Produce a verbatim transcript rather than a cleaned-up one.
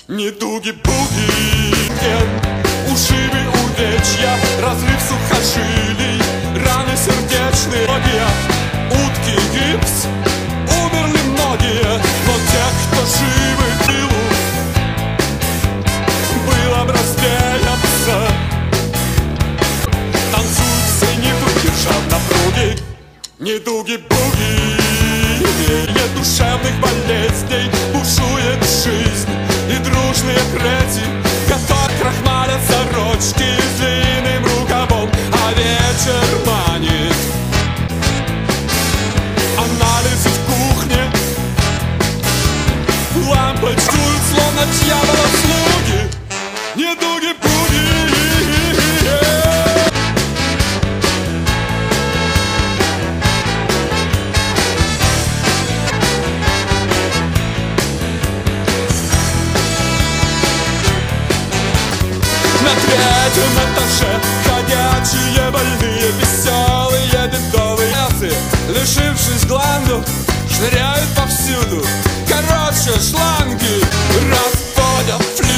Недуги-буги, ушибы, увечья, разрыв сухожилий, раны сердечные, утки, гипс, умерли многие, но тех, кто живы в тылу, было бы раздеяться. Танцуют все недуги, держав напруги. Недуги-буги, нет душевных болезней, бушует жизнь и дружные прети, которые крахмалят сорочки с длинным рукавом, а вечер манит. Анализы в кухне, лампочкуют, словно дьявола слуги. Недуги-буги. На третьем этаже ходячие больные, веселые бедовые асы, лишившись гландов, шныряют повсюду. Короче, шланги разводят фли.